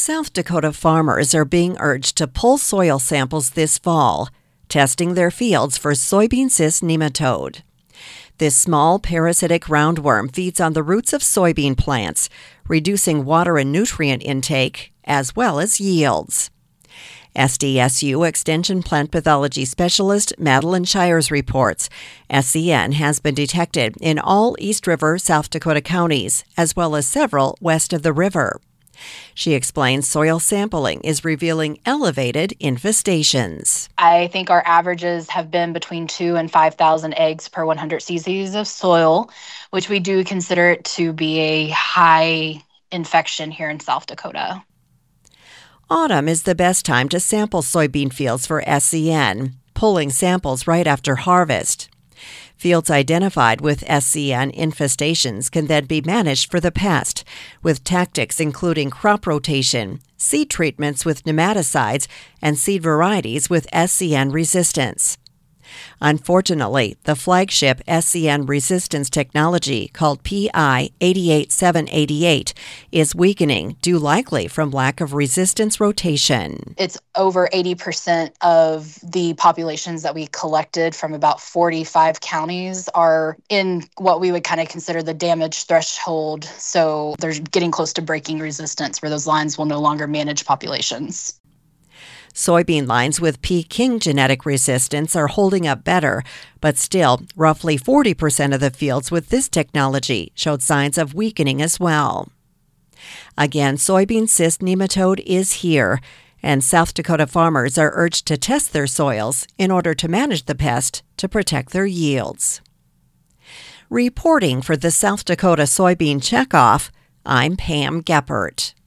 South Dakota farmers are being urged to pull soil samples this fall, testing their fields for soybean cyst nematode. This small parasitic roundworm feeds on the roots of soybean plants, reducing water and nutrient intake, as well as yields. SDSU Extension Plant Pathology Specialist Madeline Shires reports SCN has been detected in all East River, South Dakota counties, as well as several west of the river. She explains soil sampling is revealing elevated infestations. I think our averages have been between 2,000 and 5,000 eggs per 100 cc's of soil, which we do consider it to be a high infection here in South Dakota. Autumn is the best time to sample soybean fields for SCN, pulling samples right after harvest. Fields identified with SCN infestations can then be managed for the pest, with tactics including crop rotation, seed treatments with nematicides, and seed varieties with SCN resistance. Unfortunately, the flagship SCN resistance technology, called PI 88788, is weakening due likely from lack of resistance rotation. It's over 80% of the populations that we collected from about 45 counties are in what we would kind of consider the damage threshold. So they're getting close to breaking resistance, where those lines will no longer manage populations. Soybean lines with P. King genetic resistance are holding up better, but still, roughly 40% of the fields with this technology showed signs of weakening as well. Again, soybean cyst nematode is here, and South Dakota farmers are urged to test their soils in order to manage the pest to protect their yields. Reporting for the South Dakota Soybean Checkoff, I'm Pam Geppert.